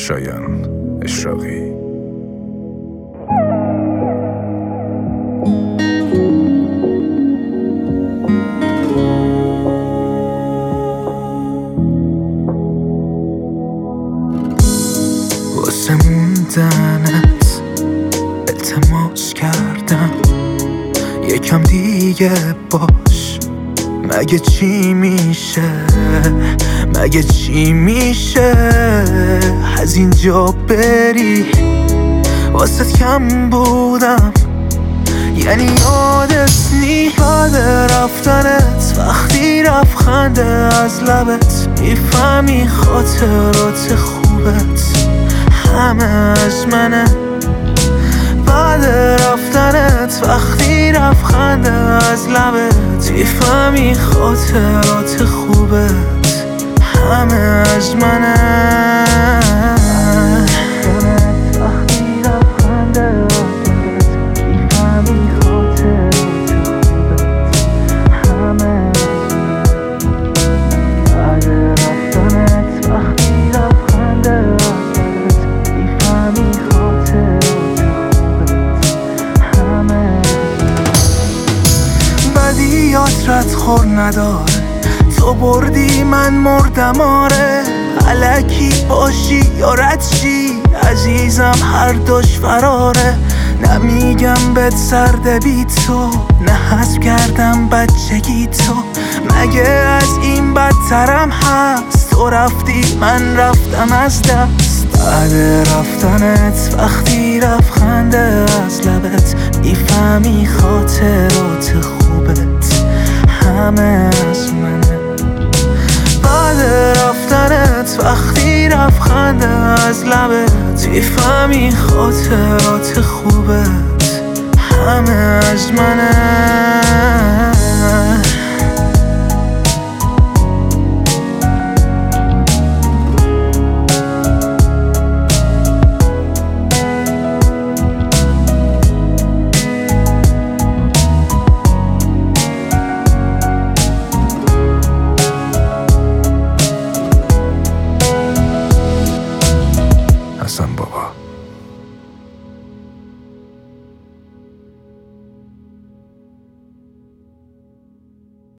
شایان اشراقی. واسه موندنت التماس کردم یکم دیگه باش. مگه چی میشه از اینجا بری؟ واسه کم بودم یعنی یادت نی. بعد رفتنت وقتی رفت خنده از لبت میفهمی خاطرات خوبت همه از منه. بعد رفتنت وقتی رفت خنده از لبت میفهمی خاطرات خوبت همه از منه. رد خور نداره تو بردی من مردم. آره الکی باشی یا رد شی عزیزم هر دوش فراره. نمیگم بهت سرده بی تو نه حذف کردم بچگی تو. مگه از این بدترم هست؟ تو رفتی من رفتم از دست. بعد رفتنت وقتی رفت خنده از لبت میفهمی خاطرات خوبت همه از منه. بعد رفتنت وقتی رفت خنده از لبت میفهمی خاطرات خوبت همه از منه. حسن بابا.